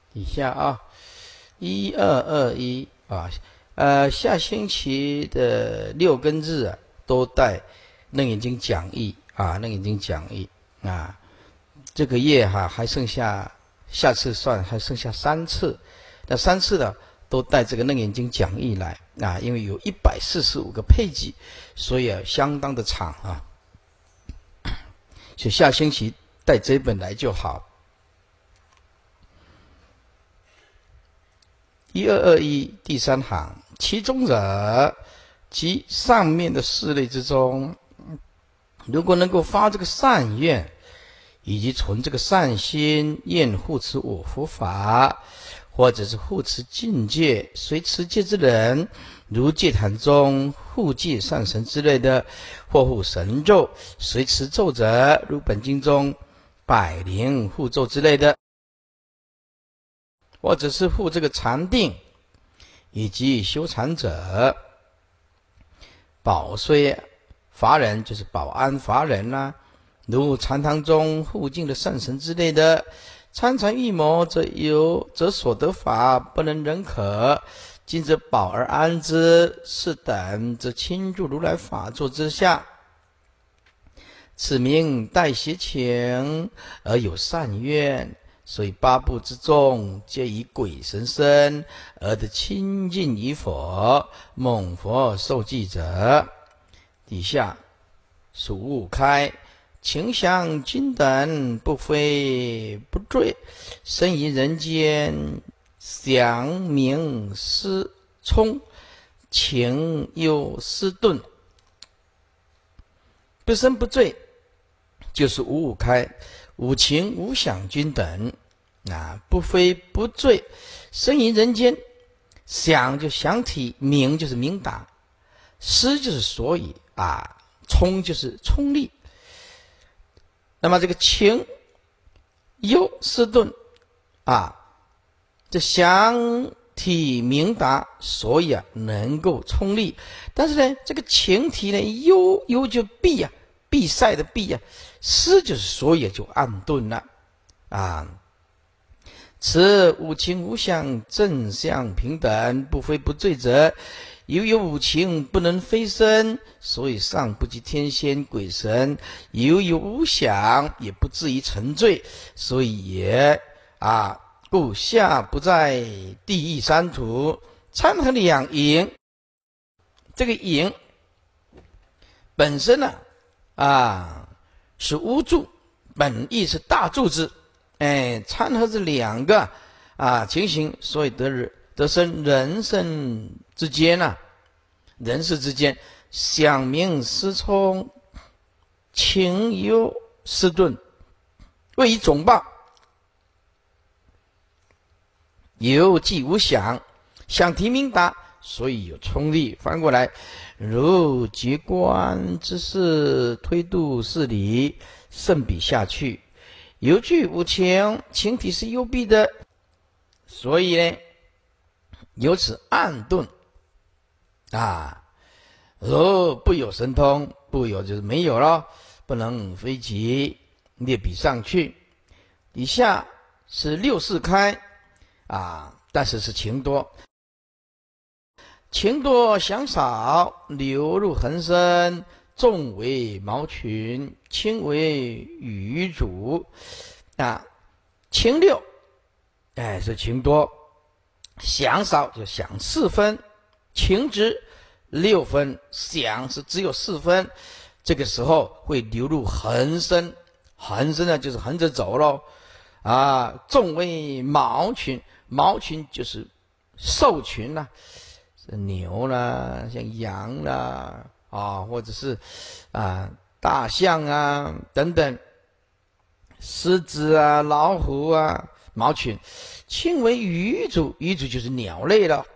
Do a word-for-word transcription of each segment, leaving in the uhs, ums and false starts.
以下啊，一二二一啊，呃，下星期的六跟日啊，都带楞严经讲义啊，楞严经讲义啊，这个月哈、啊、还剩下，下次算还剩下三次，那三次呢都带这个楞严经讲义来啊，因为有一百四十五个配集，所以啊相当的长啊，所以下星期带这本来就好。一二二一第三行，其中者即上面的四类之中，如果能够发这个善愿，以及存这个善心，愿护持我佛法，或者是护持境界，随持戒之人，如戒坛中护戒善神之类的，或护神咒，随持咒者，如本经中百灵护咒之类的，或者是护这个禅定，以及修禅者，保虽法人就是保安法人啦、啊，如禅堂中护境的善神之类的，参禅预谋则有则所得法不能认可，今则保而安之，是等则倾注如来法座之下，此名待邪情而有善愿。所以八部之众，皆以鬼神身而得亲近于佛，蒙佛受记者。底下属物开，情想今等不非不坠，生于人间，想名思聪，情忧思顿，不生不坠，就是五五开。五情五想均等啊，不非不坠，生于人间。想就想体，明就是明达，思就是所以啊，聪就是聪力。那么这个情忧思顿啊，这想体明达，所以啊能够聪力。但是呢，这个情体呢，忧忧就闭啊，闭塞的闭啊。思就是所以就暗顿了啊。此五情五想正相平等，不非不坠者，由有五情不能飞升，所以上不及天仙鬼神；由有五想也不至于沉醉，所以也啊，故下不在地狱三途。参合两淫，这个淫本身呢 啊。啊是无助，本意是大助之，哎，参合这两个啊情形，所以得日得生人生之间啊，人世之间，想明思聪，情忧思顿，谓以总报。有即无想，想提明达，所以有冲力。翻过来，如结观之事，推度事理，甚比下去。由具无情，情体是幽闭的，所以呢，由此暗顿啊。如不有神通，不有就是没有了，不能飞及，列比上去。以下是六四开啊，但是是情多。情多想少，流入恒生，重为毛群，轻为羽主啊。情六，哎是情多，想少就想四分，情值六分，想是只有四分，这个时候会流入恒生，恒生呢就是横着走咯啊。重为毛群，毛群就是兽群啦、啊。牛啦，像羊啦啊，或者是啊大象啊等等，狮子啊、老虎啊，毛群。轻为鱼主，鱼主就是鸟类了。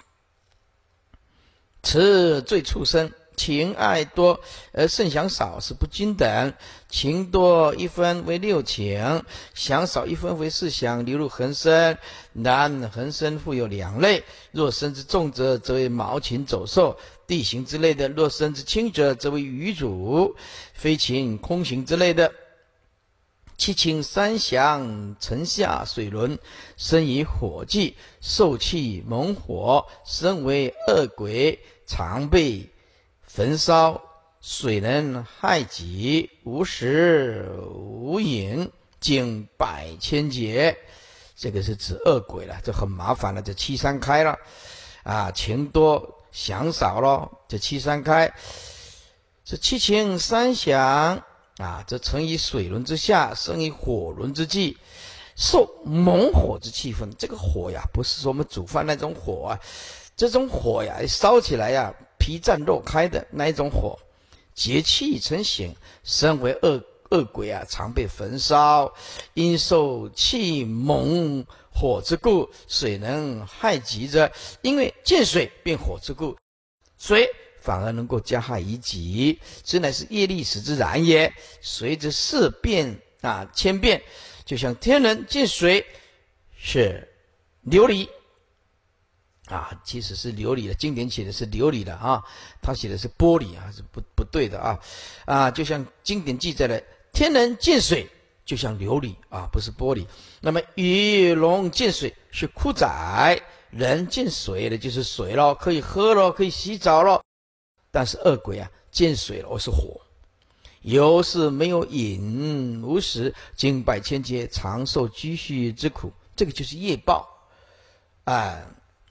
此最畜生，情爱多而甚想少，是不均等。情多一分为六情，想少一分为四想，流入恒生。然恒生复有两类，若生之重者，则为毛禽走兽地形之类的；若生之轻者，则为鱼主飞禽空行之类的。 七情三想，沉下水轮，生以火气，受气猛火，身为恶鬼，常被焚烧。水能害己，无食无饮，经百千劫。这个是指恶鬼了，这很麻烦了，这七三开了啊，情多想少了，这七三开，这七情三想啊，这成于水轮之下，生于火轮之际，受猛火之气氛。这个火呀，不是说我们煮饭那种火啊，这种火呀，烧起来呀，皮绽肉开的那一种火。节气成形，身为恶恶鬼啊，常被焚烧，因受气猛火之故，水能害己者，因为见水变火之故，水反而能够加害于己，这乃是业力使之然也。随着事变啊千变，就像天人见水是琉璃啊，其实是琉璃的，经典写的是琉璃的啊，他写的是玻璃啊，是不不对的啊啊，就像经典记载的，天人见水就像琉璃啊，不是玻璃。那么鱼龙见水是枯仔，人见水的就是水咯，可以喝咯，可以洗澡咯。但是恶鬼啊，见水了，我是火，有是没有饮，无食，经百千劫，常受居续之苦，这个就是业报啊。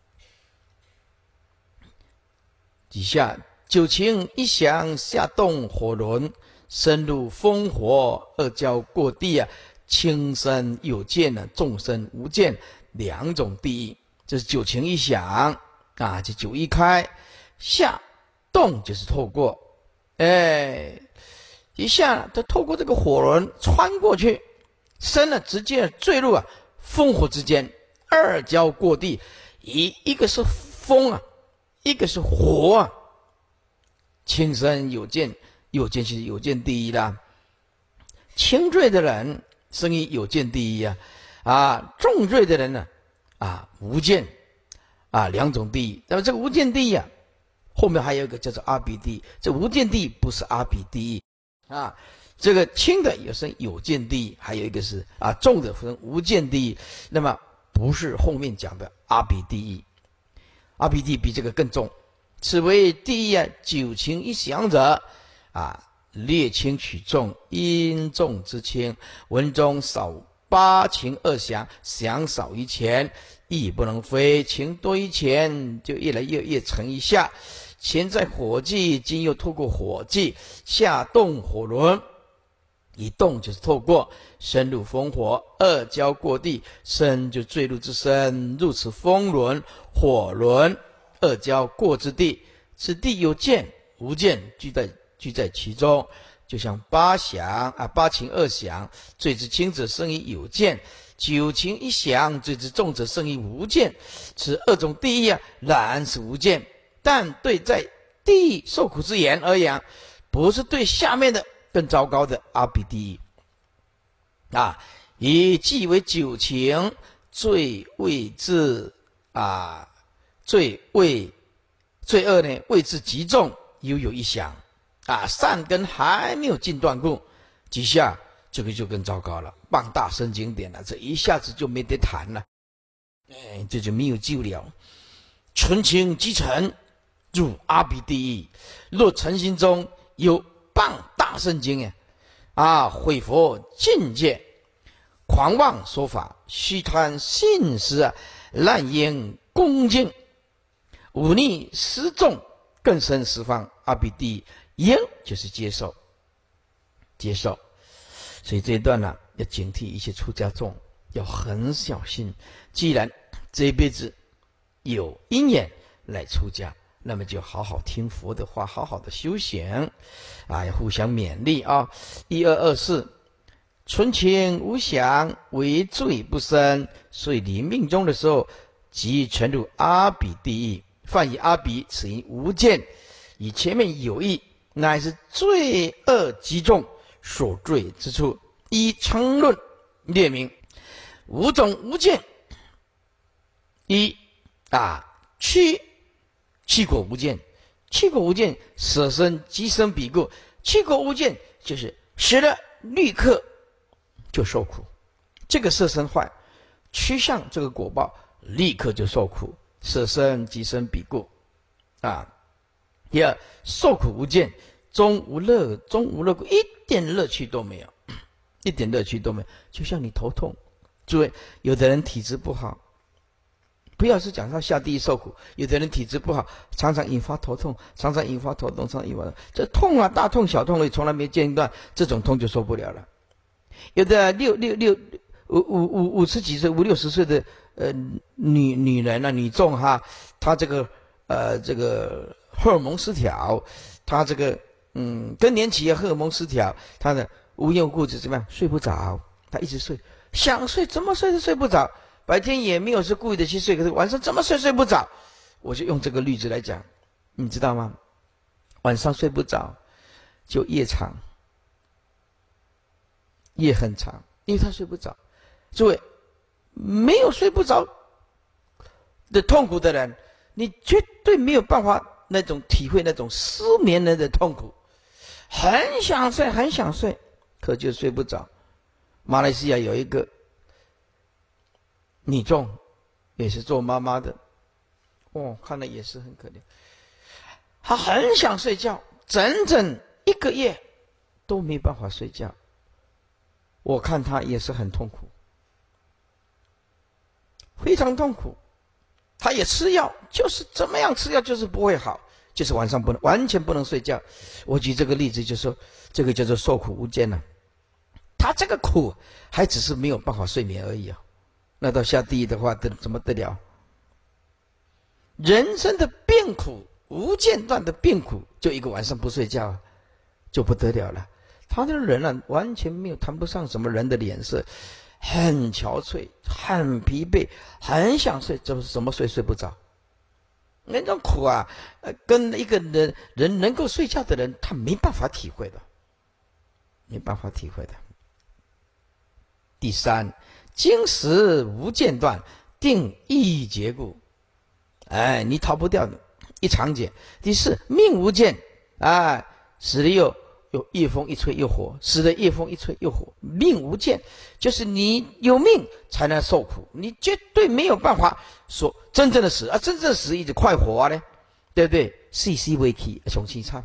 底下九情一想，下动火轮，深入烽火，二交过地啊，轻身有见呢，众生无见，两种地狱。这是九情一想啊，这九一开，下动就是透过，哎，一下它透过这个火轮穿过去，身呢直接坠入啊烽火之间，二交过地，一一个是风啊。一个是火啊，轻身有见，有见是有见第一啦。轻罪的人生于有见第一啊，啊，重罪的人呢，啊，无见啊，两种地狱。那么这个无见地狱啊，后面还有一个叫做阿鼻地狱。这无见地狱不是阿鼻地狱啊，这个轻的有生有见地狱，还有一个是啊重的分无见地狱。那么不是后面讲的阿鼻地狱。阿鼻地比这个更重，此为地狱啊，九情一想者啊，略轻取重，因重之轻，文中少八情二想，想少于前，亦不能飞，情多于前，就越来越越沉于下。前在火际，今又透过火际，下动火轮，一动就是透过，深入烽火，二交过地，身就坠入之身，入此风轮火轮，二交过之地，此地有见无见俱在俱在其中。就像八想啊，八情二想，罪之轻者生于有见，九情一想，罪之重者生于无见。此二种地狱啊，然是无见，但对在地狱受苦之言而言，不是对下面的更糟糕的阿鼻地狱啊，以即为九情，罪谓之啊，罪谓罪恶呢，谓之极重，犹有一想啊，善根还没有尽断故，底下这个就更糟糕了，傍大生经典了，这一下子就没得谈了，哎，这就没有救了。纯情即成，入阿鼻地狱。若诚心中有谤大圣经啊，啊，毁佛境界，狂妄说法，虚贪信实啊，滥言恭敬，忤逆失众，更深十方阿鼻地狱。应就是接受，接受。所以这一段呢、啊，要警惕一些出家众，要很小心。既然这一辈子有因缘来出家，那么就好好听佛的话，好好的修行啊，要互相勉励啊。一二二四，纯情无想，为罪不生，所以临命终的时候，即沉入阿鼻地狱。犯以阿鼻，此因无见，以前面有意，乃是罪恶极重所罪之处。依称论列明五种无见：一啊，七七果无见，七果无见，舍身即生彼故。七果无见就是死了立刻就受苦。这个色身坏，趋向这个果报，立刻就受苦。色身即生彼故啊。第二，受苦无间，终无乐，终无乐苦，一点乐趣都没有，一点乐趣都没有。就像你头痛，诸位，有的人体质不好，不要是讲他下地狱受苦，有的人体质不好，常常引发头痛，常常引发头痛，常常引发这痛啊，大痛小痛，我从来没间断，这种痛就受不了了。有的六六六五五五五十几岁、五六十岁的呃女女人啊，女众哈，她这个呃这个荷尔蒙失调，她这个嗯更年期荷尔蒙失调，她的无缘无故就怎么样睡不着，她一直睡，想睡怎么睡都睡不着，白天也没有是故意的去睡，可是晚上怎么睡睡不着。我就用这个例子来讲，你知道吗？晚上睡不着，就夜长，夜很长，因为他睡不着。诸位，没有睡不着的痛苦的人，你绝对没有办法那种体会那种失眠人的痛苦，很想睡，很想睡，可就睡不着。马来西亚有一个女众，也是做妈妈的，哦，看了也是很可怜。她很想睡觉，整整一个月都没办法睡觉。我看她也是很痛苦，非常痛苦。她也吃药，就是怎么样吃药就是不会好，就是晚上不能完全不能睡觉。我举这个例子就是说，这个叫做受苦无间了。他这个苦还只是没有办法睡眠而已啊，那到下地狱的话，得怎么得了？人生的病苦无间断的病苦，就一个晚上不睡觉，就不得了了。他的人啊，完全没有谈不上什么人的脸色，很憔悴，很疲惫，很想睡，怎么怎么睡睡不着。那种苦啊，呃，跟一个人人能够睡觉的人，他没办法体会的，没办法体会的。第三，经时无间断，定亦结故。哎，你逃不掉的，一常解。第四，命无间，哎，死了又有夜风一吹又活，死了夜风一吹又活。命无间，就是你有命才能受苦，你绝对没有办法说真正的死啊，真正的死一直快活啊呢，对不对？细细微气，穷凄惨。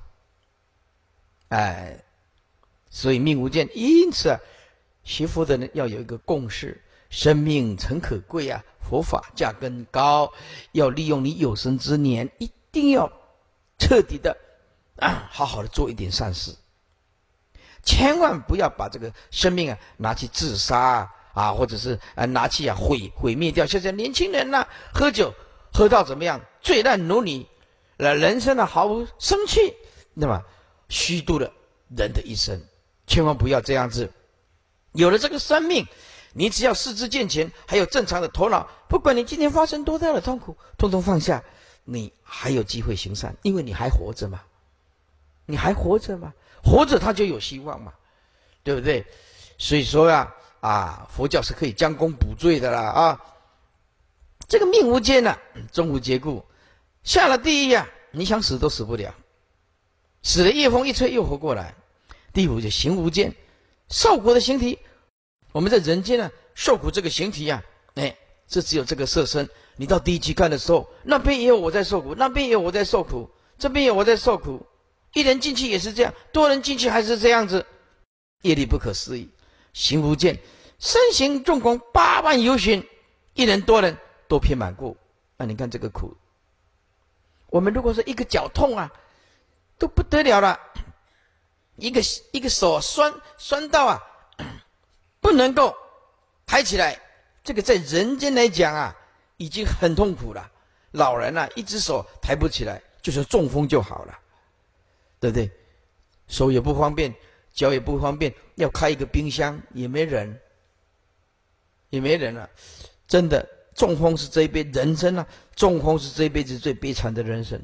哎，所以命无间，因此啊。学佛的人要有一个共识，生命诚可贵啊，佛法价更高，要利用你有生之年，一定要彻底的啊，好好的做一点善事，千万不要把这个生命啊拿去自杀啊，或者是啊拿去啊毁毁灭掉。现在年轻人呢、啊，喝酒喝到怎么样，醉烂如泥，呃，人生呢、啊、毫无生趣，那么虚度了人的一生，千万不要这样子。有了这个生命，你只要四肢健全，还有正常的头脑，不管你今天发生多大的痛苦，通通放下，你还有机会行善，因为你还活着嘛，你还活着嘛，活着他就有希望嘛，对不对？所以说呀，啊，佛教是可以将功补罪的啦啊。这个命无间啊，终无结故，下了地狱啊，你想死都死不了，死了夜风一吹又活过来。第五就行无间。受苦的形体，我们在人间呢、啊、受苦这个形体啊，哎，这只有这个色身。你到地狱去看的时候，那边也有我在受苦，那边也有我在受苦，这边也有我在受苦。一人进去也是这样，多人进去还是这样子，业力不可思议。行无间，身形众空，八万由旬，一人多人都遍满过。那你看这个苦，我们如果说一个脚痛啊，都不得了了。一个一个手酸酸到啊，不能够抬起来，这个在人间来讲啊，已经很痛苦了。老人啊，一只手抬不起来，就是中风就好了，对不对？手也不方便，脚也不方便，要开一个冰箱也没人，也没人了。真的，中风是这一辈人生啊，中风是这一辈子最悲惨的人生。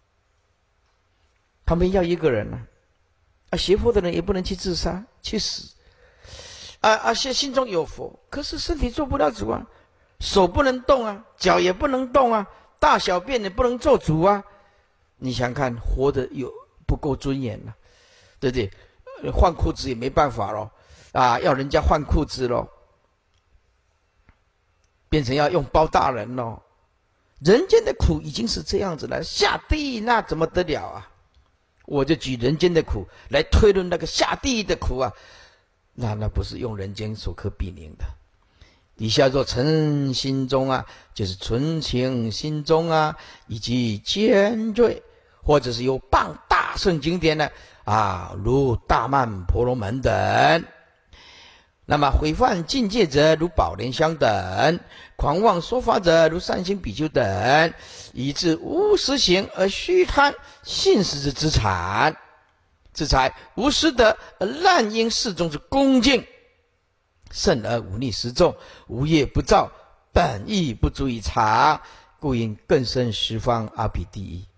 旁边要一个人啊。啊，学佛的人也不能去自杀去死，啊啊，心心中有佛，可是身体做不了主啊，手不能动啊，脚也不能动啊，大小便也不能做主啊。你想看，活得有不够尊严了、啊，对不对？换裤子也没办法咯， 啊，要人家换裤子咯，变成要用包大人咯。人间的苦已经是这样子了，下地狱那怎么得了啊？我就举人间的苦来推论那个下地狱的苦啊，那那不是用人间所可比拟的。底下说诚心中啊，就是纯情心中啊，以及尖锐，或者是有傍大圣经典呢啊，如大曼婆罗门等。那么毁犯境界者，如宝莲香等；狂妄说法者，如善心比丘等，以致无实行而虚贪信实之资产，资财无实德而滥因世中之恭敬，甚而忤逆十众，无业不造，本意不足以藏，故应更生十方阿鼻地狱。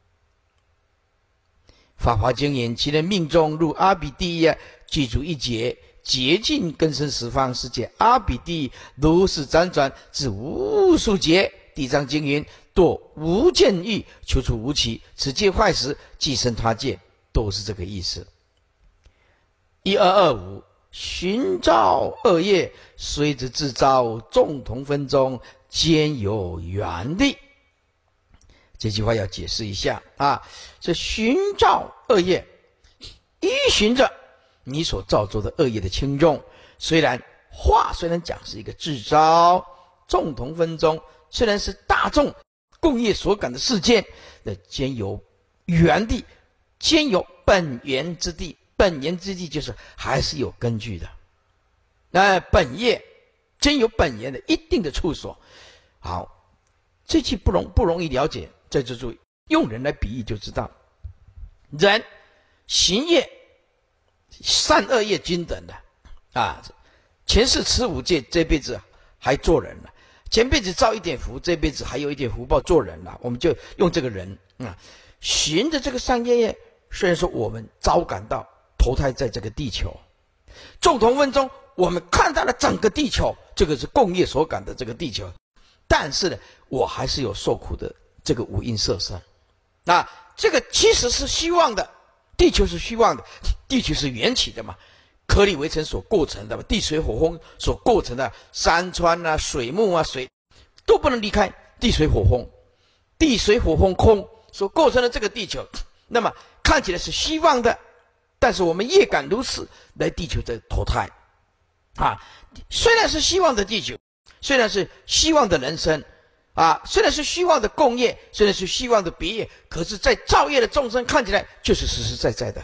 法华经言：其人命中入阿鼻地狱，具足一劫，竭尽更生十方世界阿鼻地狱，如是辗转至无数劫。地藏经云：堕无间狱，求处无期，此界坏时，即生他界，都是这个意思。一二二五，寻造恶业，虽之自招，众同分中，兼有缘力。这句话要解释一下啊，这寻造恶业，依循着你所造作的恶业的轻重，虽然话虽然讲是一个自招，众同分中，虽然是大众共业所感的事件的兼有缘地，兼有本源之地。本源之地就是还是有根据的，那本业兼有本源的一定的处所。好，这句不容不容易了解，在这注意用人来比喻就知道，人行业善恶业均等的啊，前世持五戒，这辈子还做人了，前辈子造一点福，这辈子还有一点福报做人了，我们就用这个人啊，循着这个善业业，虽然说我们遭感到投胎在这个地球，众同分中，我们看到了整个地球，这个是共业所感的这个地球，但是呢，我还是有受苦的这个五阴色身。那这个其实是虚妄的，地球是虚妄的，地球是缘起的嘛，颗粒微尘所构成的，地水火风所构成的山川啊、水木啊、水都不能离开地水火风，地水火风空所构成的这个地球，那么看起来是虚妄的。但是我们业感如此来地球的投胎啊，虽然是希望的地球，虽然是希望的人生啊，虽然是虚妄的共业，虽然是虚妄的别业，可是在造业的众生看起来就是实实在在的，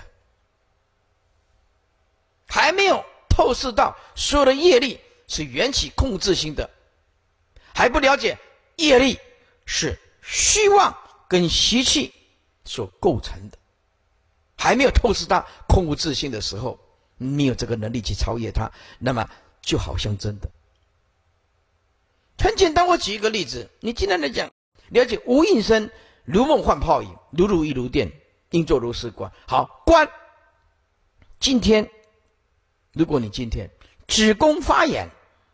还没有透视到所有的业力是缘起控制性的，还不了解业力是虚妄跟习气所构成的，还没有透视到空无自性的时候，没有这个能力去超越它，那么就好像真的很简单。我举一个例子，你今天来讲了解无应身，如梦幻泡影，如如亦如电，应作如是观。好，观今天如果你今天子宫发炎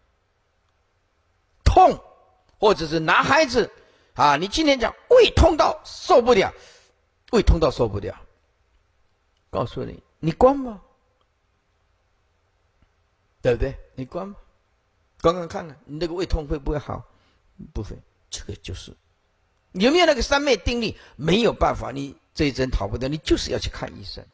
痛，或者是男孩子啊，你今天讲胃痛到受不了，胃痛到受不了，告诉你，你关吧，对不对？你关吧，关关看看，你那个胃痛会不会好？不会，这个就是有没有那个三昧定力？没有办法，你这一针逃不掉，你就是要去看医生。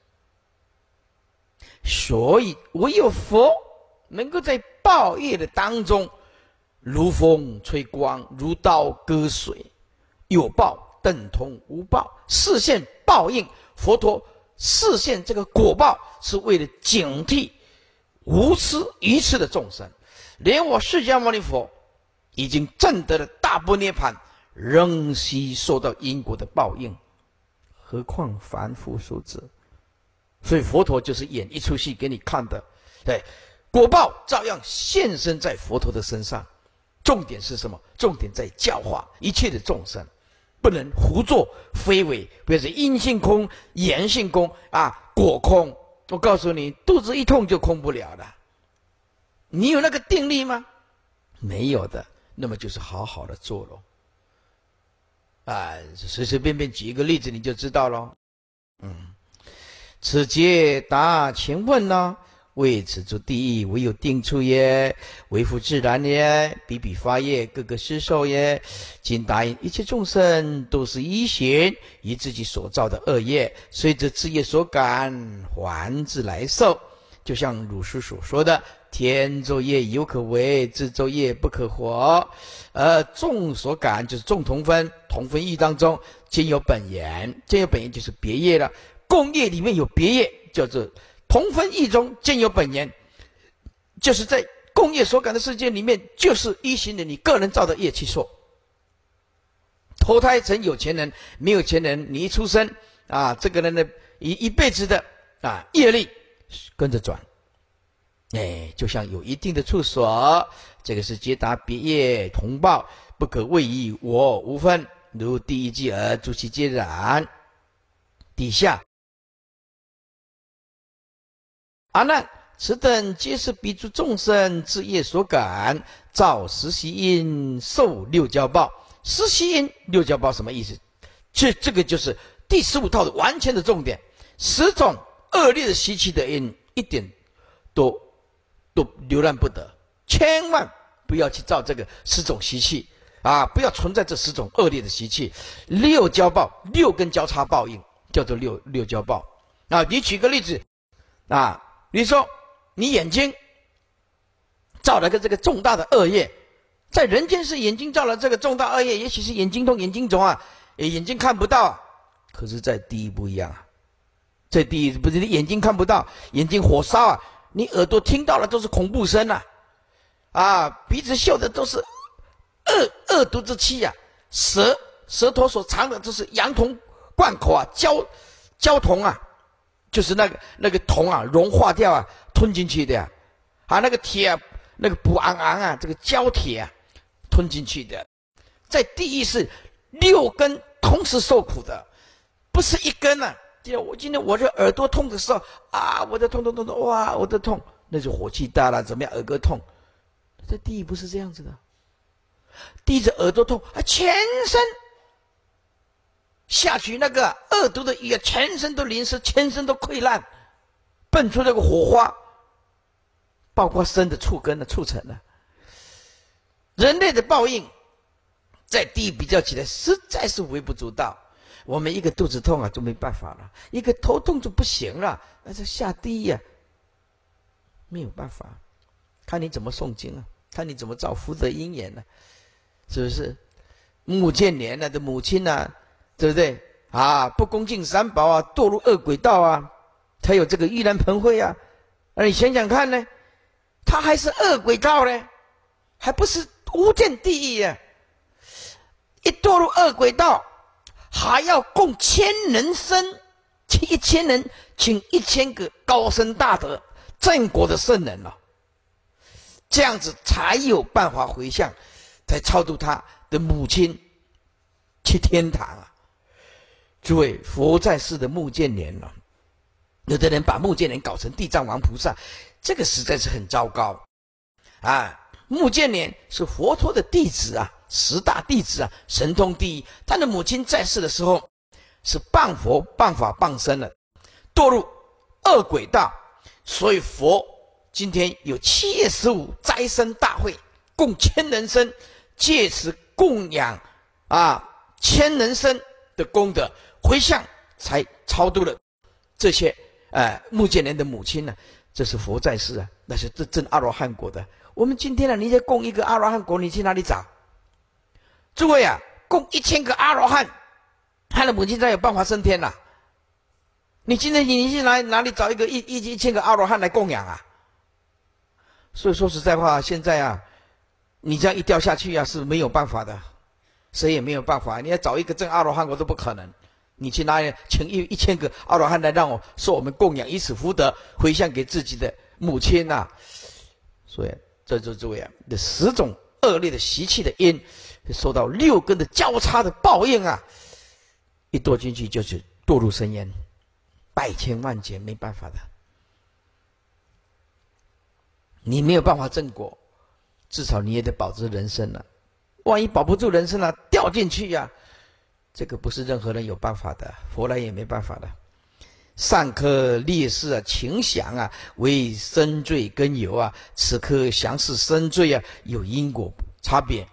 所以唯有佛能够在报业的当中，如风吹光，如刀割水，有报等同无报，示现报应。佛陀示现这个果报，是为了警惕无痴愚痴的众生。连我释迦牟尼佛已经证得了大般涅槃，仍悉受到因果的报应，何况凡夫俗子？所以佛陀就是演一出戏给你看的，对，果报照样现身在佛陀的身上。重点是什么？重点在教化一切的众生，不能胡作非为，不要是因性空、言性空啊，果空。我告诉你，肚子一痛就空不了了。你有那个定力吗？没有的，那么就是好好的做咯。啊，随随便便举一个例子你就知道咯。嗯，此节答请问呢， 为此诸地狱，唯有定处耶，为复自然耶，比比发业，各个施受耶。今答应一切众生都是依循以自己所造的恶业，随着自业所感，还自来受。就像鲁师所说的，天作业犹可为，自作业不可活。而众所感就是众同分，同分义当中兼有本源，兼有本源就是别业了。共业里面有别业，叫做同分义中兼有本源，就是在共业所感的世界里面，就是依循着你个人造的业去做。投胎成有钱人，没有钱人，你一出生啊，这个人的一一辈子的啊业力跟着转，哎，就像有一定的处所，这个是皆达别业同报，不可谓以我无分，如第一句而诸其皆然。底下阿难，此等皆是彼诸众生之业所感，造十习因，受六交报。十习因六交报什么意思？这这个就是第十五套的完全的重点。十种恶劣的习气的因，一点都都留恋不得，千万不要去造这个十种习气啊！不要存在这十种恶劣的习气。六交报，六根交叉报应，叫做六六交报啊！你举个例子啊，你说你眼睛造了个这个重大的恶业，在人间是眼睛造了这个重大恶业，也许是眼睛痛、眼睛肿啊，眼睛看不到，可是在地狱不一样啊。在地狱不是你眼睛看不到，眼睛火烧啊，你耳朵听到了都是恐怖声啊，啊，鼻子嗅的都是恶恶毒之气啊，舌舌头所藏的都是羊铜贯口啊，焦焦铜啊，就是那个那个铜啊融化掉啊，吞进去的呀、啊，啊那个铁啊，那个补昂昂啊，这个胶铁啊，吞进去的，在地狱是六根同时受苦的，不是一根啊。我今天我这耳朵痛的时候啊，我的痛痛痛痛，哇，我的痛，那是火气大了，怎么样？耳根痛，在地狱不是这样子的，地着耳朵痛啊，全身下去那个恶毒的雨啊，全身都淋湿，全身都溃烂，蹦出那个火花，包括身的触根的触尘了。人类的报应，在地狱比较起来，实在是微不足道。我们一个肚子痛啊，就没办法了；一个头痛就不行了，那就下地狱啊，没有办法。看你怎么诵经啊，看你怎么造福德因缘呢、啊？是不是？穆建连啊的母亲啊，对不对啊？不恭敬三宝啊，堕入恶鬼道啊，才有这个盂兰盆会啊。而你想想看呢，他还是恶鬼道呢，还不是无间地狱啊！一堕入恶鬼道，还要供千人身，请一千人，请一千个高僧大德、正果的圣人了、啊，这样子才有办法回向，才超度他的母亲去天堂啊！诸位，佛在世的目犍连了、啊，有的人把目犍连搞成地藏王菩萨，这个实在是很糟糕啊！目犍连是佛陀的弟子啊。十大弟子啊，神通第一。他的母亲在世的时候是谤佛、谤法、谤僧了，堕入恶鬼道。所以佛今天有七月十五斋僧大会，供千人身，借此供养啊千人身的功德，回向才超度了这些呃目犍连的母亲呢、啊。这是佛在世啊，那是真正阿罗汉果的。我们今天呢、啊，你在供一个阿罗汉果，你去哪里找？诸位啊，供一千个阿罗汉，他的母亲才有办法升天呐、啊。你今天你去哪哪里找一个一一一千个阿罗汉来供养啊？所以说实在话，现在啊，你这样一掉下去啊，是没有办法的，谁也没有办法。你要找一个真阿罗汉，我都不可能。你去哪里请一一千个阿罗汉来让我受我们供养，以此福德回向给自己的母亲呐、啊？所以这就诸位啊，这十种恶劣的习气的因。受到六根的交叉的报应啊！一堕进去就是堕入深渊，百千万劫没办法的。你没有办法正果，至少你也得保住人生了、啊。万一保不住人生了、啊，掉进去呀、啊，这个不是任何人有办法的，佛来也没办法的。 上科烈士啊，情想啊，为生罪根由啊，此科详是生罪啊，有因果差别。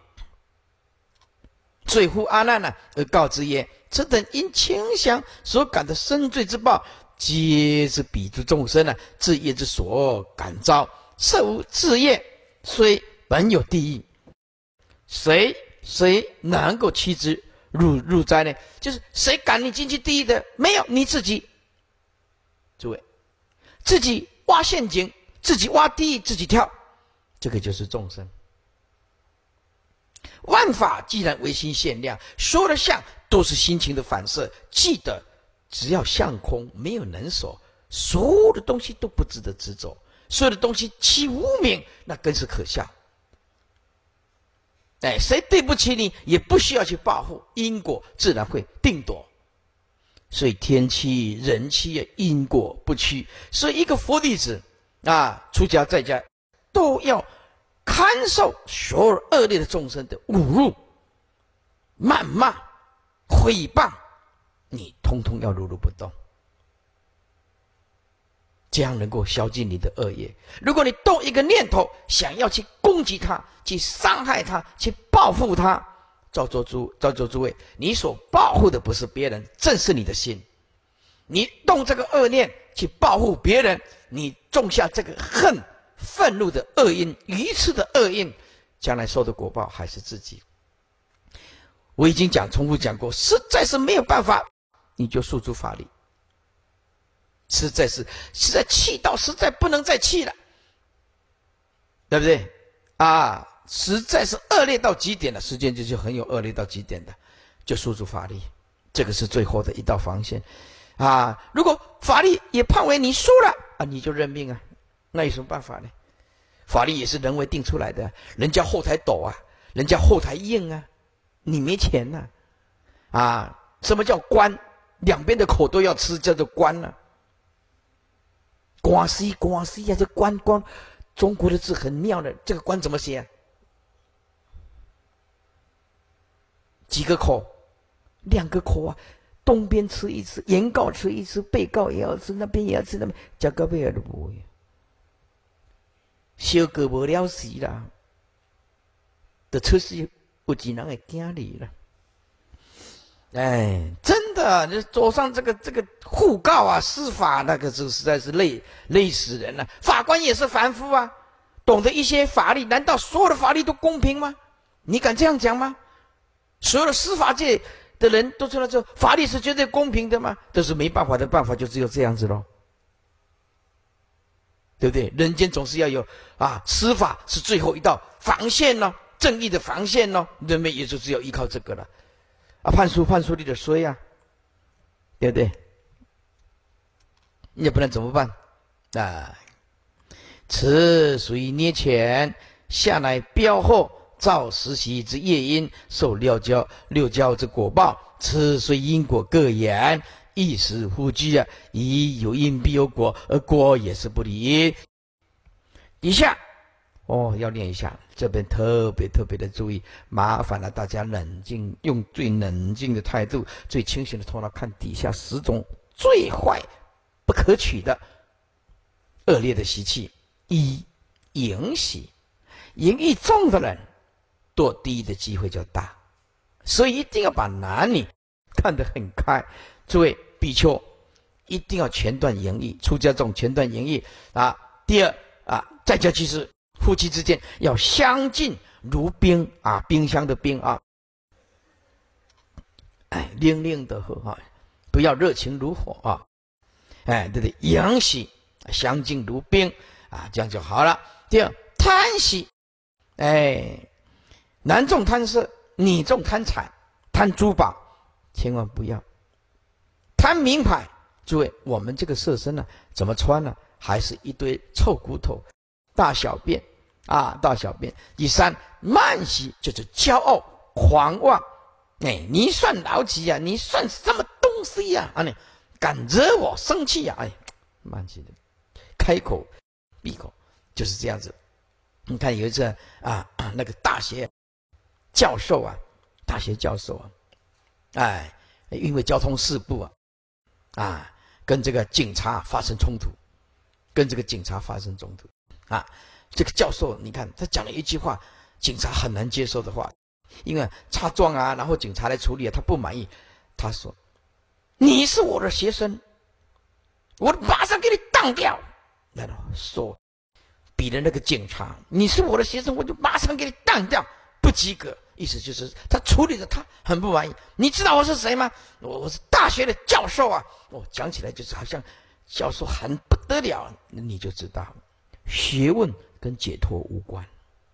罪乎阿难呢、啊，而告之曰：此等因情想所感的生罪之报，皆是彼诸众生啊，自业之所感召，设无自业，虽本有地狱。谁谁能够弃之入入灾呢？就是谁赶你进去地狱的？没有，你自己。诸位，自己挖陷阱，自己挖地狱，自己跳，这个就是众生。万法既然唯心限量，所有的相都是心情的反射。记得，只要相空，没有能所，所有的东西都不值得执着，所有的东西起无名，那更是可笑。哎，谁对不起你，也不需要去报复，因果自然会定夺。所以天欺人欺，因果不屈。所以一个佛弟子啊，出家在家都要堪受所有恶劣的众生的侮辱、谩骂、诽谤，你通通要如如不动，这样能够消尽你的恶业。如果你动一个念头，想要去攻击他、去伤害他、去报复他，造作诸造作诸位，你所报复的不是别人，正是你的心。你动这个恶念去报复别人，你种下这个恨、愤怒的恶因、愚痴的恶因，将来受的果报还是自己。我已经讲重复讲过，实在是没有办法，你就诉诸法律。实在是实在气到实在不能再气了，对不对啊？实在是恶劣到极点了，时间就是很有恶劣到极点的，就诉诸法律，这个是最后的一道防线啊！如果法律也判为你输了啊，你就认命啊，那有什么办法呢？法律也是人为定出来的，人家后台陡啊，人家后台硬啊，你没钱呐 啊, 啊！什么叫官？两边的口都要吃，叫做官呢、啊？官司官司呀，这官官，中国的字很妙的，这个官怎么写、啊？几个口？两个口啊！东边吃一次，原告吃一次，被告也要吃，那边也要吃，那边加个贝尔都不会，小哥无了时啦，的出事有几人会惊你了？哎，真的，就走上这个这个互告啊，司法那个这实在是累累死人了。法官也是凡夫啊，懂得一些法律，难道所有的法律都公平吗？你敢这样讲吗？所有的司法界的人都知道，这法律是绝对公平的吗？这是没办法的办法，就只有这样子咯，对不对？人间总是要有啊，司法是最后一道防线咯，正义的防线咯，人们也就只有依靠这个了。啊，判书判书你的衰啊，对不对？你也不能怎么办啊？此属于捏前，下来标后，造实习之业因，受六交六交之果报。此虽因果各言，一时互居啊，以有因必有果，而果也是不离。底下哦，要念一下，这边特别特别的注意，麻烦了大家冷静，用最冷静的态度、最清醒的头脑看底下十种最坏、不可取的恶劣的习气。一、淫习，淫欲重的人堕地狱的机会就大，所以一定要把男女看得很开。诸位比丘一定要全断淫欲，出家众全断淫欲啊。第二啊，在家居士夫妻之间要相敬如冰啊，冰箱的冰啊，哎，冷冷的喝啊，不要热情如火啊，哎，对对，阳喜相敬如冰啊，这样就好了。第二，贪喜，哎，男众贪色，女众贪财，贪珠宝，千万不要贪名牌。诸位，我们这个色身呢、啊，怎么穿呢？还是一堆臭骨头，大小便。啊，大小便。第三，慢喜就是骄傲、狂妄。哎，你算老几呀、啊？你算什么东西呀、啊？啊，你敢惹我生气呀、啊？哎，慢喜的，开口闭口就是这样子。你看有一次啊，那个大学教授啊，大学教授啊，哎，因为交通事故啊，啊， 跟这个警察发生冲突，跟这个警察发生冲突啊。这个教授你看他讲了一句话，警察很难接受的话，因为插桩啊，然后警察来处理啊，他不满意。他说：“你是我的学生，我马上给你当掉。”然后说比的那个警察：“你是我的学生，我就马上给你当掉，不及格。”意思就是他处理的他很不满意。你知道我是谁吗？我我是大学的教授啊！我讲起来就是好像教授很不得了，你就知道学问跟解脱无关，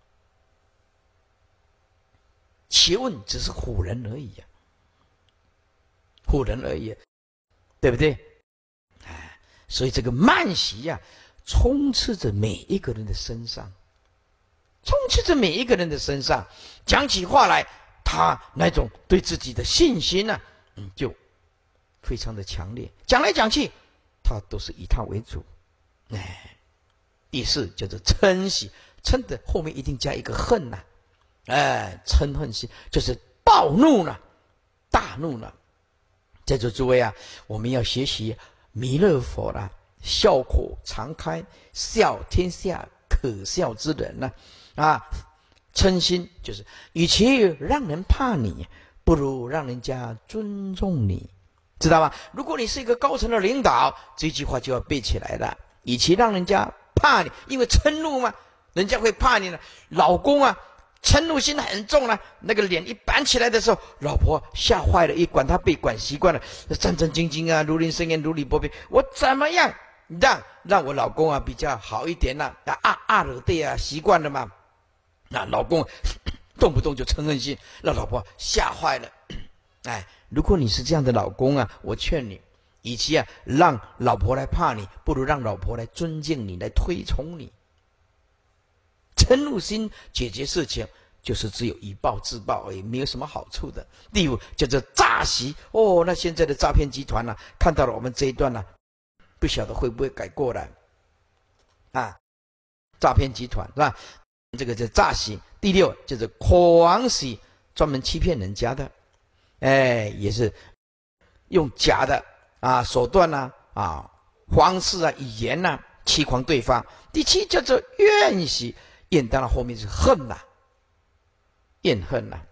学问只是唬人而已呀、啊，唬人而已、啊，对不对？哎，所以这个慢习呀、啊，充斥着每一个人的身上。充斥着每一个人的身上，讲起话来，他那种对自己的信心呢、啊，嗯，就非常的强烈。讲来讲去，他都是以他为主。哎，第四叫做嗔喜，嗔的后面一定加一个恨呐、啊，哎，嗔恨心就是暴怒了，大怒了。在座诸位啊，我们要学习弥勒佛啦，笑口常开，笑天下可笑之人呐、啊。啊，嗔心就是与其让人怕你，不如让人家尊重你，知道吗？如果你是一个高层的领导，这句话就要背起来了。与其让人家怕你，因为嗔怒嘛，人家会怕你呢。老公啊，嗔怒心很重了、啊，那个脸一板起来的时候，老婆吓坏了，一管他被管习惯了，战战兢兢啊，如临深渊，如履薄冰。我怎么样让让我老公啊比较好一点呢、啊？啊啊了对啊，习惯了嘛。那老公动不动就嗔恨心，让老婆吓坏了。哎，如果你是这样的老公啊，我劝你，与其啊让老婆来怕你，不如让老婆来尊敬你，来推崇你。嗔怒心解决事情，就是只有以暴制暴而已，没有什么好处的。第五叫做诈习哦，那现在的诈骗集团呢、啊，看到了我们这一段呢、啊，不晓得会不会改过来啊？诈骗集团是吧？这个叫诈习。第六就是诳习，专门欺骗人家的，哎，也是用假的啊手段呐 啊, 啊方式啊语言呐、啊、欺诳对方。第七叫做怨习，怨当然后面是恨呐、啊，怨恨呐、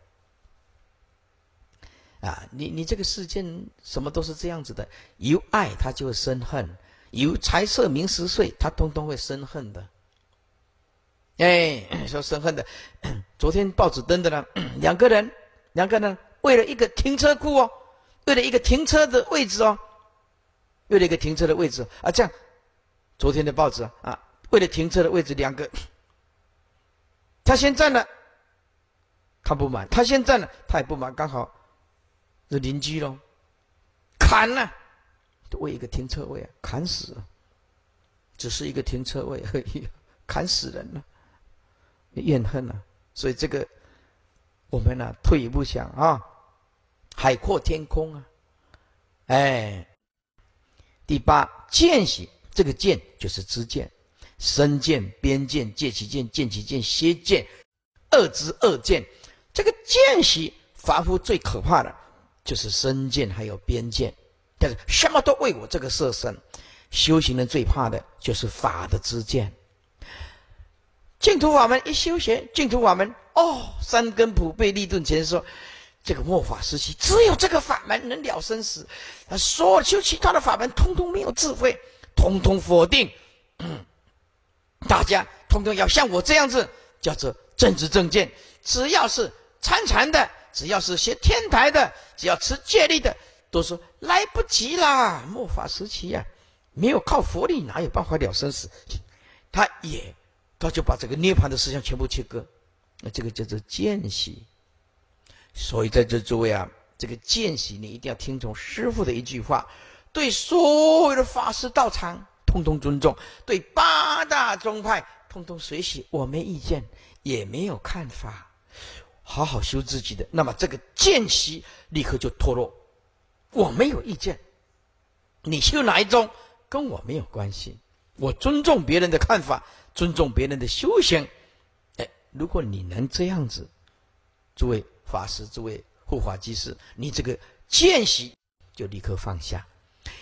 啊。啊，你你这个世间什么都是这样子的，由爱他就会生恨，由财色名食睡他通通会生恨的。哎，说生恨的，昨天报纸登的呢，两个人，两个人为了一个停车库哦，为了一个停车的位置哦，为了一个停车的位置啊，这样，昨天的报纸啊，为了停车的位置，两个，他先占了，他不满，他先占了，他也不满，刚好是邻居咯，砍了，为一个停车位啊，砍死了，只是一个停车位而已，砍死人了。怨恨啊，所以这个我们呢、啊、退一步想啊，海阔天空啊，哎，第八见习，这个见就是知见，身见、边见、戒其见、见其见、歇见、恶知恶见。这个见习，凡夫最可怕的就是身见还有边见，但是什么都为我这个色身。修行人最怕的就是法的知见。净土法门一修学，净土法门哦，三根普被立顿前说，这个末法时期只有这个法门能了生死，所有修其他的法门通通没有智慧，通通否定。嗯、大家通通要像我这样子，叫做正知正见。只要是参禅的，只要是学天台的，只要持戒律的，都说来不及啦，末法时期呀、啊，没有靠佛力哪有办法了生死？他也。他就把这个涅槃的思想全部切割，那这个叫做见习。所以在这诸位啊，这个见习你一定要听从师父的一句话，对所有的法师道场通通尊重，对八大宗派通通随喜，我没意见，也没有看法，好好修自己的。那么这个见习立刻就脱落，我没有意见，你修哪一宗跟我没有关系，我尊重别人的看法，尊重别人的修行。哎，如果你能这样子，诸位法师，诸位护法居士，你这个见习就立刻放下。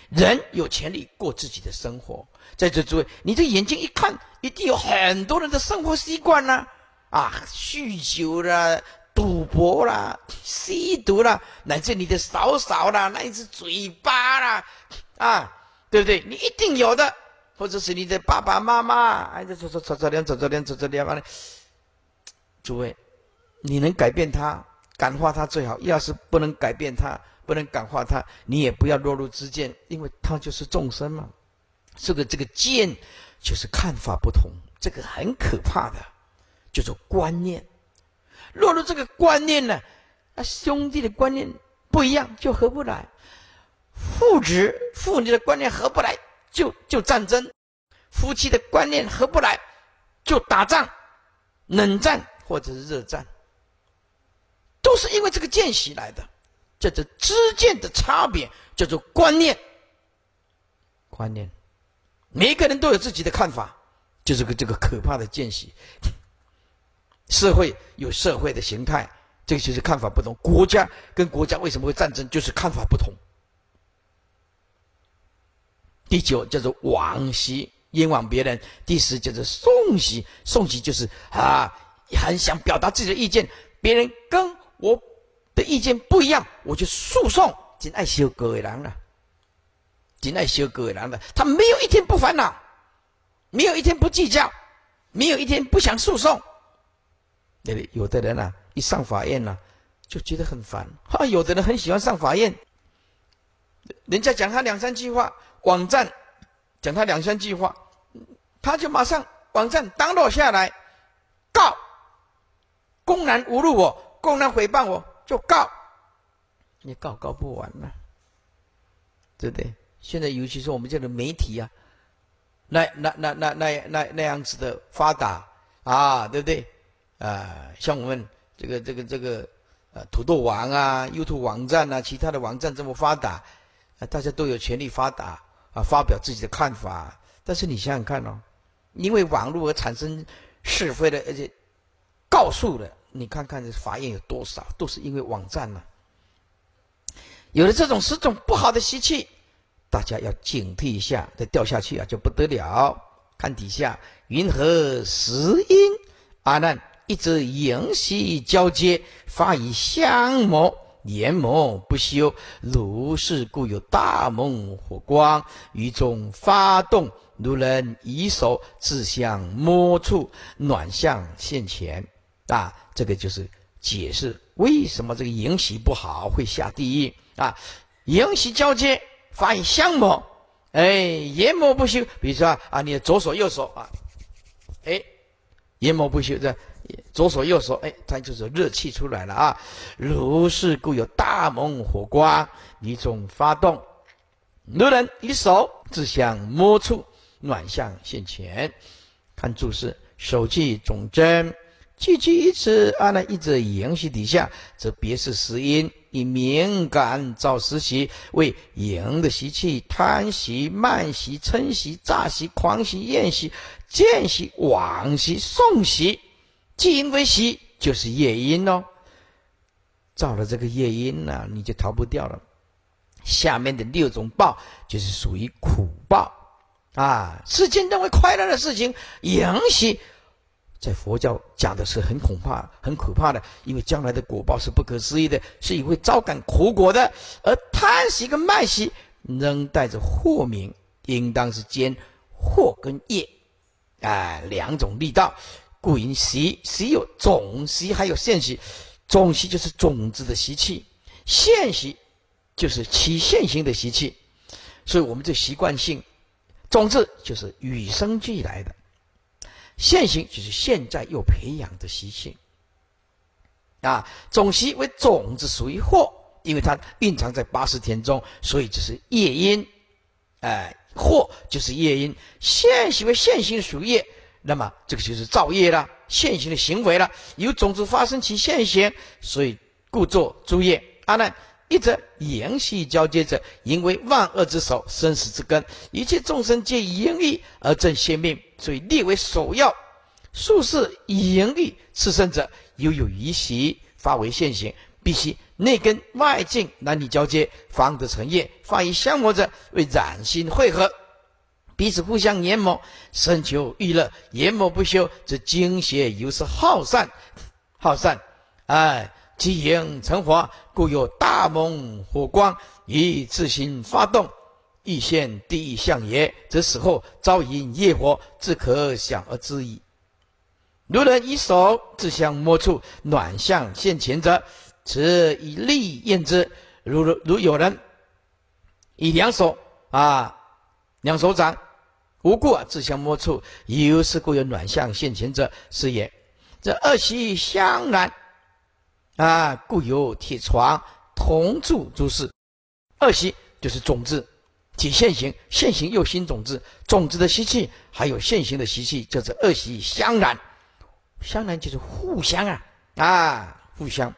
人有权利过自己的生活。在这诸位，你这眼睛一看，一定有很多人的生活习惯啦，啊，酗酒啦、赌博啦、吸毒啦，乃至你的嫂嫂啦，乃至嘴巴啦，啊，对不对？你一定有的，或者是你的爸爸妈妈，哎，走走走走两走走两走走两完了。诸位，你能改变他、感化他最好。要是不能改变他、不能感化他，你也不要落入知见，因为他就是众生嘛。这个这个见就是看法不同，这个很可怕的，叫做观念。落入这个观念呢，啊，兄弟的观念不一样，就合不来；父子父女的观念合不来，就就战争；夫妻的观念合不来，就打仗、冷战或者是热战，都是因为这个见习来的。叫做知见的差别，叫做观念。观念，每一个人都有自己的看法，就是个这个可怕的见习。社会有社会的形态，这个就是看法不同。国家跟国家为什么会战争，就是看法不同。第九叫做往昔，冤枉别人。第十叫做讼习，讼习就是啊，很想表达自己的意见，别人跟我的意见不一样，我就诉讼。真爱修各位人了，真爱修各位人了。他没有一天不烦恼，没有一天不计较，没有一天不想诉讼。有的人啊，一上法院啊，就觉得很烦。哈，有的人很喜欢上法院，人家讲他两三句话，网站讲他两三句话，他就马上网站当落下来，告，公然侮辱我，公然诽谤我，就告。你告告不完了，对不对？现在尤其是我们这个媒体啊，那那那那那那那样子的发达啊，对不对？啊，像我们这个这个这个呃土豆网啊、YouTube 网站啊、其他的网站这么发达，啊，大家都有权利发达啊，发表自己的看法。但是你想想看哦，因为网络而产生是非的，而且告诉了，你看看这法院有多少，都是因为网站呢、啊。有了这种十种不好的习气，大家要警惕一下，再掉下去啊就不得了。看底下云何实因？阿难，一则营习交接，发以相谋，言谋不休，如是故有大梦火光于中发动，如人以手自相摸触，暖相现前。啊，这个就是解释为什么这个营习不好会下地狱啊。营习交接，发以相谋，哎，言谋不休。比如说啊，你的左手右手啊，哎，言谋不休，这左手右手，哎，它就是热气出来了啊。如是故有大猛火光于中发动，如人以手自相摸触，暖相现前。看注释，手气总真，聚集于此。阿难，一则营习底下，则别是实因，以敏感造实习，为营的习气，贪习、慢习、嗔习、诈习、狂习、厌习、见习、往习、诵习。既因为习，就是业因哦。造了这个业因呢、啊，你就逃不掉了。下面的六种报就是属于苦报啊。世间认为快乐的事情，营习，在佛教讲的是很恐怕、很可怕的，因为将来的果报是不可思议的，是以会招感苦果的。而贪习跟慢习仍带着祸名，应当是兼祸跟业啊两种力道。故因习，习有种习，还有现习。种习就是种子的习气，现习就是起现行的习气。所以我们这习惯性，种子就是与生俱来的，现行就是现在又培养的习气。啊，种习为种子，属于祸，因为它蕴藏在八十田中，所以这是业因。哎、呃，祸就是业因，现习为现行属业。那么这个就是造业了，现行的行为了，由种子发生其现行，所以故作诸业。阿难，一则营习交接者，因为万恶之首，生死之根，一切众生皆以淫欲而正先命，所以列为首要。术士以淫欲炽盛者，犹有余习，发为现行，必须内根外境男女交接，方得成业。发以相磨者，为染心汇合，彼此互相研磨，深求欲乐，研磨不休，则精血由是耗散，耗散，哎，即营成火，故有大猛火光，以自行发动，欲现第一象也，则死后招引业火，自可想而知矣。如人以手自相摸触，暖象现前者，此以利验之。如如有人以两手啊，两手掌无故啊自相摸触，由是故有暖象现前者，是也。这二息相然啊，故有铁床同住诸事。二息就是种子，即现行，现行又新种子，种子的习气还有现行的习气，就是二息相然。相然就是互相啊啊，互相。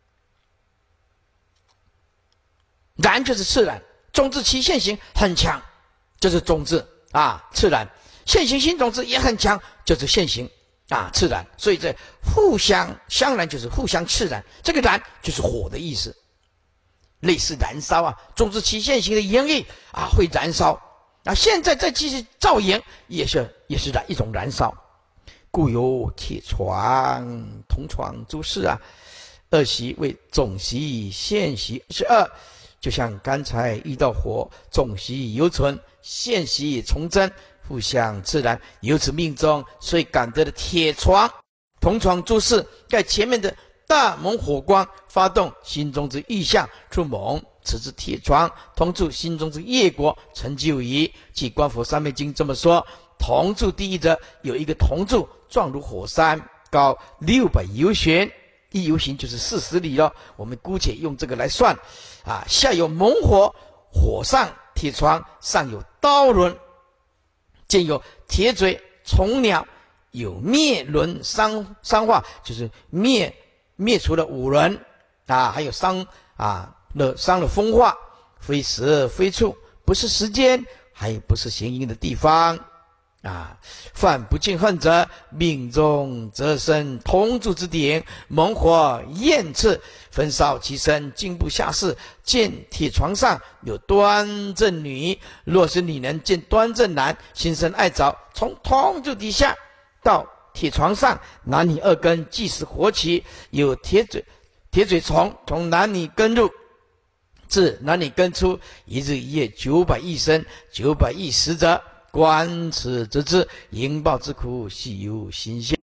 然就是次然，种子其现行很强，就是种子啊，次然。现行新种子也很强，就是现行啊，次然。所以这互相相然就是互相次然，这个然就是火的意思，类似燃烧啊，种子其现行的炎液啊会燃烧啊，现在再继续造炎也是也是燃一种燃烧。故有铁床同床诸事啊，二息为总息现息是二，就像刚才遇到火，总息犹存，现息从真，互相自然，由此命中，所以感得的铁床同床诸事，在前面的大猛火光发动心中之意象出猛，此之铁床同住心中之业果成就矣。即观佛三昧经这么说，同住第一者有一个同住，状如火山，高六百由旬，一由旬就是四十里了，我们姑且用这个来算啊。下有猛火，火上铁床，上有刀轮，见有铁嘴虫鸟，有灭轮伤伤化，就是灭灭除了五轮啊，还有伤啊了伤了风化，非时非处，不是时间，还不是行营的地方啊。犯不尽恨者，命中则生同住之顶，猛火焰炽，焚烧其身，进步下士。见铁床上有端正女，若是女人见端正男，心生爱着，从同住底下到铁床上，男女二根即时火起，有铁嘴铁嘴虫从男女根入，至男女根出，一日一夜九百亿生，九百亿时者，观此则知，引爆之苦，系由心现。